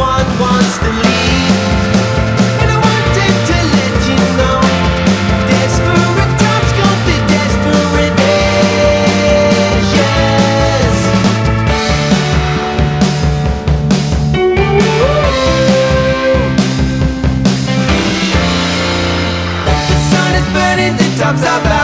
one wants to leave. And I wanted to let you know, desperate times come to desperate measures. The sun is burning the tops of our